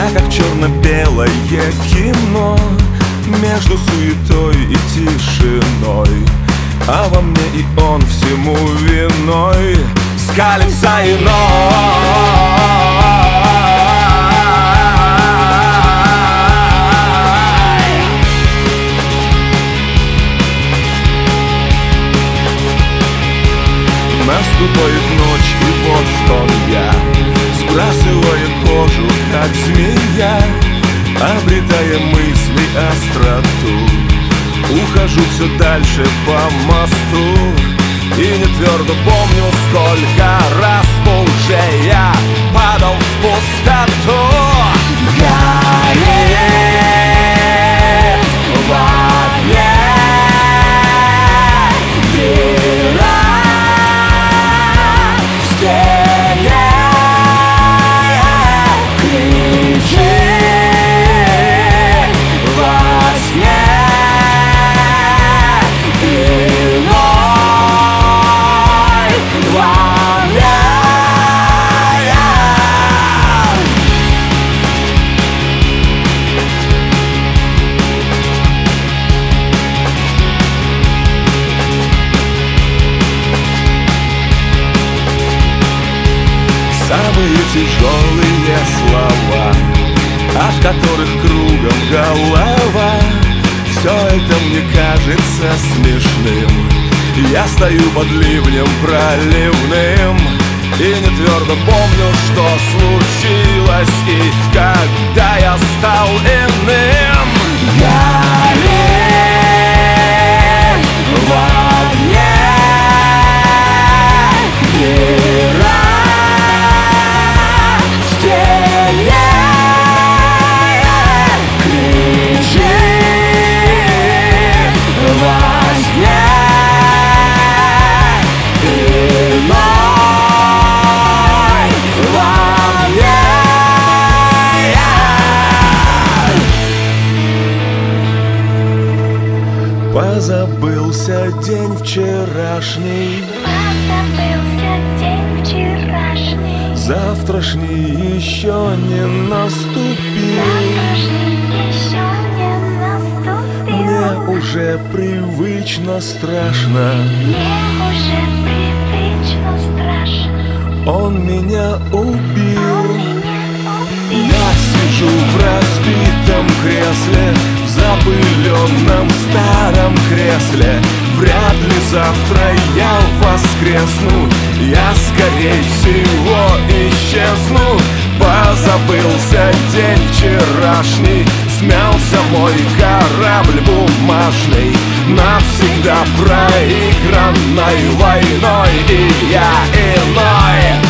Я как черно-белое кино между суетой и тишиной, а во мне и он всему виной. Скалится иной. Наступает ночь, и вот он я, сбрасывая кожу, как змея, обретая мысли остроту. Ухожу все дальше по мосту и не твердо помню, сколько раз уже я падал в пустоту. Горит в огне дыра в стене, кричит во сне иной во мне. Самые тяжелые слова, от которых кругом голова, все это мне кажется смешным. Я стою под ливнем проливным и не твердо помню, что случилось и когда я стал иным. Горит в огне дыра в стене, кричит во сне иной во мне. Позабылся день вчерашний, завтрашний еще не наступил. Мне уже привычно страшно. Он меня убил. Я сижу в разбитом кресле, в запыленном старом кресле. Вряд ли завтра я воскресну, я скорей всего исчезну. Позабылся день вчерашний, смялся мой корабль бумажный, навсегда проигранной войной, и я иной.